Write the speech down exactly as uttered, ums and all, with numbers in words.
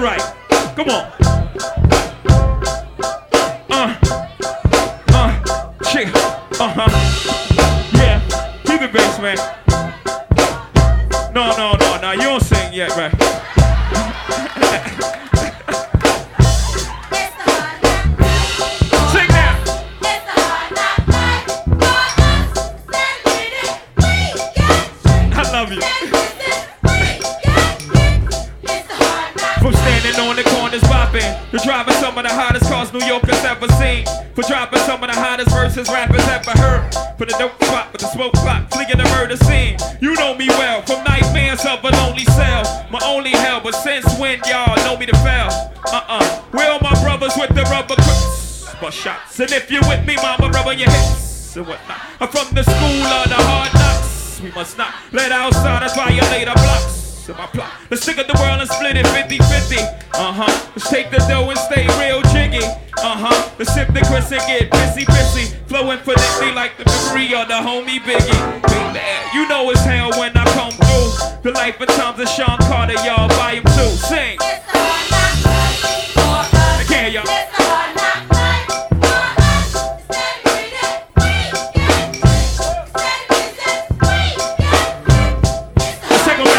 Alright, come on. Uh, uh, shit, uh-huh. Yeah, keep it bass, man. No, no, no, no, you don't sing yet, man. Sing now. I love you. From standing on the corners bopping to driving some of the hottest cars New Yorkers ever seen. For dropping some of the hottest verses rappers ever heard. For the dope spot with the smoke clock, fleeing the murder scene. You know me well, from nightmares of a lonely cell. My only hell, but since when y'all know me to fail? Uh-uh, where all my brothers with the rubber grips? Bust shots, and if you with me, mama, rubber your hips and whatnot. I'm from the school of the hard knocks. We must not let outsiders violate our blocks. My plot. Let's stick up the world and split it fifty fifty. Uh-huh. Let's take the dough and stay real jiggy. Uh-huh. Let's sip the Chris and get busy, busy. Flowing phonetically like the memory of the homie Biggie. Baby, you know it's hell when I come through. The life and times of Sean Carter, y'all, volume two. Sing.